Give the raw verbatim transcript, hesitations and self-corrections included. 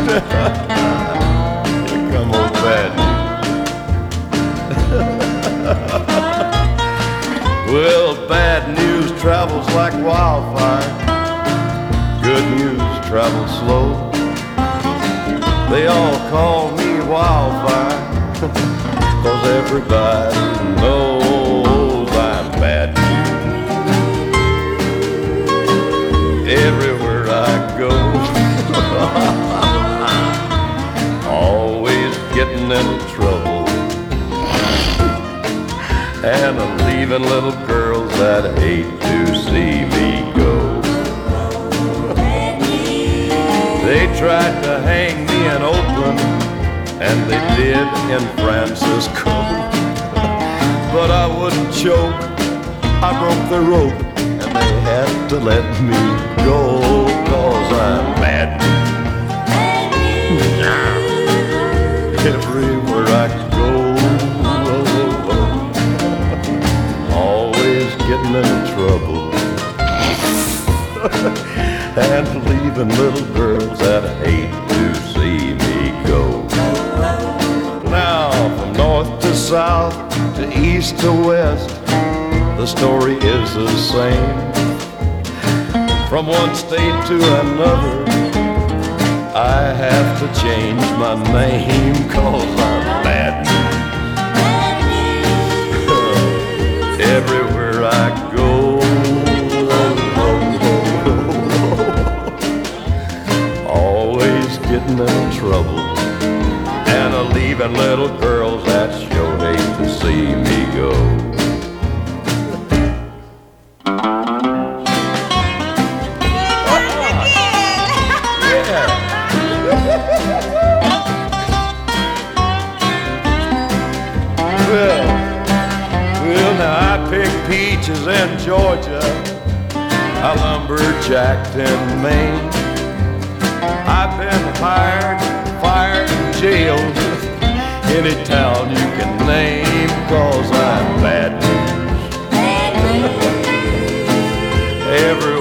Here come old bad news. Well, bad news travels like wildfire. Good news travels slow. They all call me wildfire, 'cause everybody knows I'm bad news. Everywhere I go, always getting into trouble, and I'm leaving little girls that hate to see me go. They tried to hang me in Oakland, and they did in Francisco, but I wouldn't choke. I broke the rope, and they had to let me go, 'cause I'm bad news. Everywhere I go, always getting in trouble, and leaving little girls that hate to see me go. Now, from north to south, to east to west, the story is the same. From one state to another, I have to change my name, 'cause I'm bad news. Everywhere I go, always getting in trouble, and a leaving little girls that sure hate to see me go. Well, well, now I picked peaches in Georgia, I lumberjacked in Maine. I've been hired, fired, and jailed, any town you can name, 'cause I'm bad news. Every